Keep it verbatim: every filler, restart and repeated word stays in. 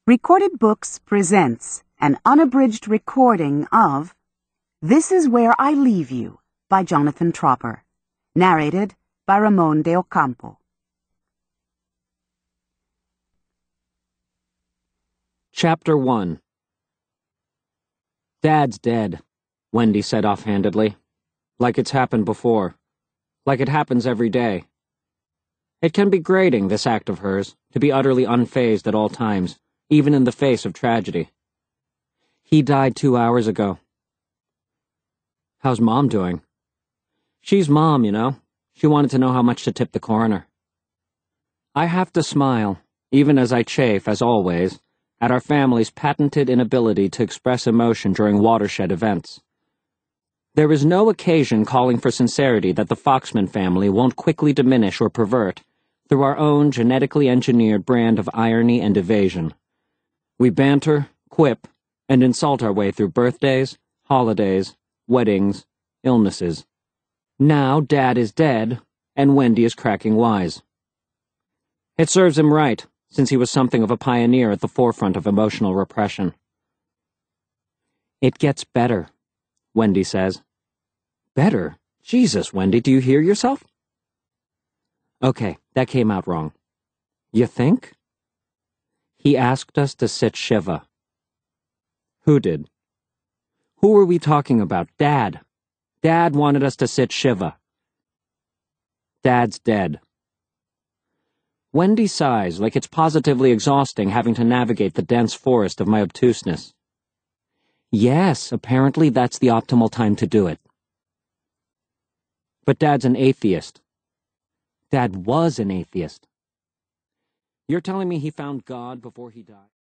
Recorded Books presents an unabridged recording of This Is Where I Leave You by Jonathan Tropper, narrated by Ramon de Ocampo. Chapter one. Dad's dead, Wendy said offhandedly. Like it's happened before. Like it happens every day. It can be grating, this act of hers, to be utterly unfazed at all times, even in the face of tragedy. He died two hours ago. How's Mom doing? She's Mom, you know. She wanted to know how much to tip the coroner. I have to smile, even as I chafe, as always, at our family's patented inability to express emotion during watershed events. There is no occasion calling for sincerity that the Foxman family won't quickly diminish or pervert through our own genetically engineered brand of irony and evasion. We banter, quip, and insult our way through birthdays, holidays, weddings, illnesses. Now Dad is dead, and Wendy is cracking wise. It serves him right, since he was something of a pioneer at the forefront of emotional repression. It gets better, Wendy says. Better? Jesus, Wendy, do you hear yourself? Okay, that came out wrong. You think? He asked us to sit Shiva. Who did? Who were we talking about? Dad. Dad wanted us to sit Shiva. Dad's dead. Wendy sighs like it's positively exhausting having to navigate the dense forest of my obtuseness. Yes, apparently that's the optimal time to do it. But Dad's an atheist. Dad was an atheist. You're telling me he found God before he died?